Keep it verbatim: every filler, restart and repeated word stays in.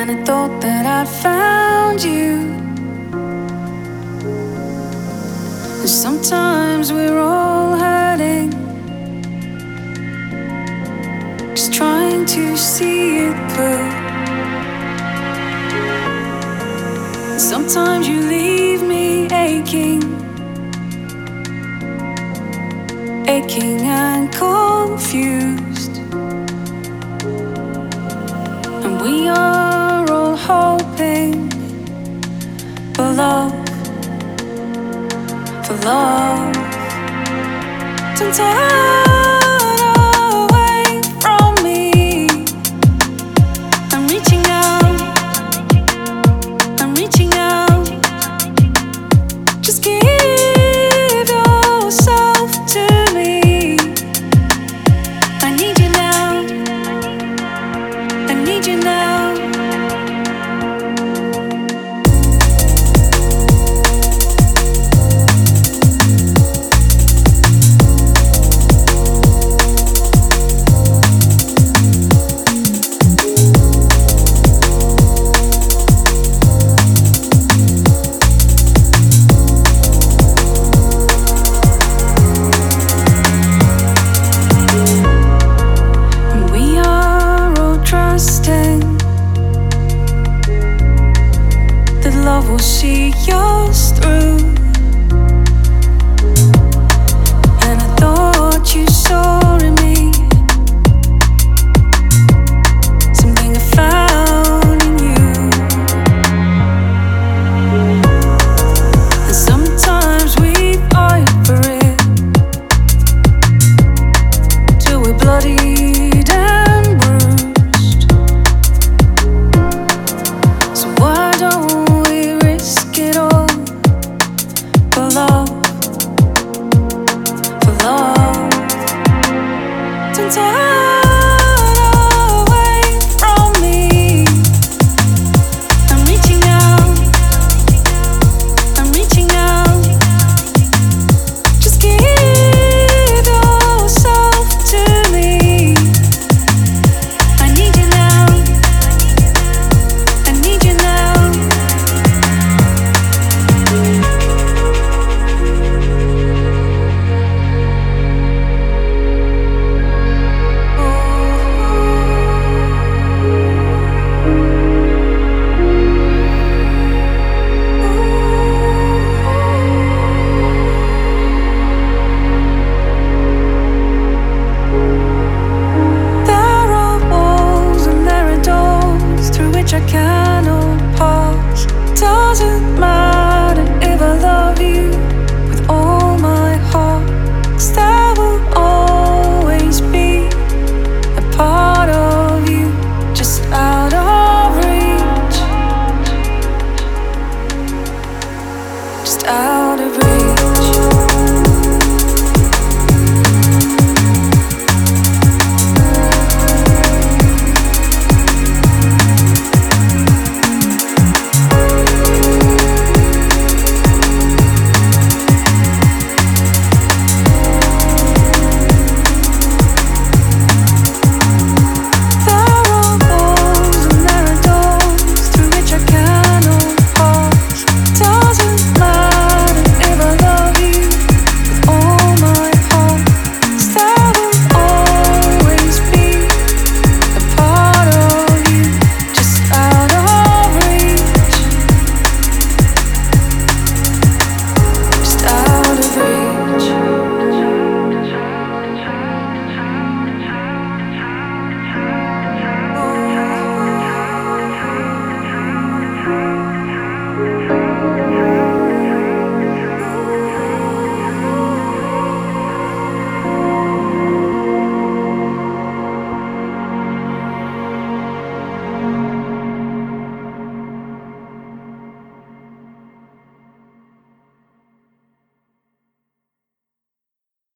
And I thought that I'd found you. And sometimes we're all hurting, just trying to see it through. And sometimes you leave me aching, aching and confused. And we are all hoping for love, for love. Don't turn away from me. I'm reaching out, I'm reaching out. Just give yourself to me. I need you now, I need you now. Love will see us through. And I thought you saw in me something I found in you. And sometimes we fight for it till we're bloodied and bruised. So why don't it all for love, for love. Don't turn away from me. I'm reaching out, I'm reaching out. Just give yourself to me. I need you now, I need you now. I can't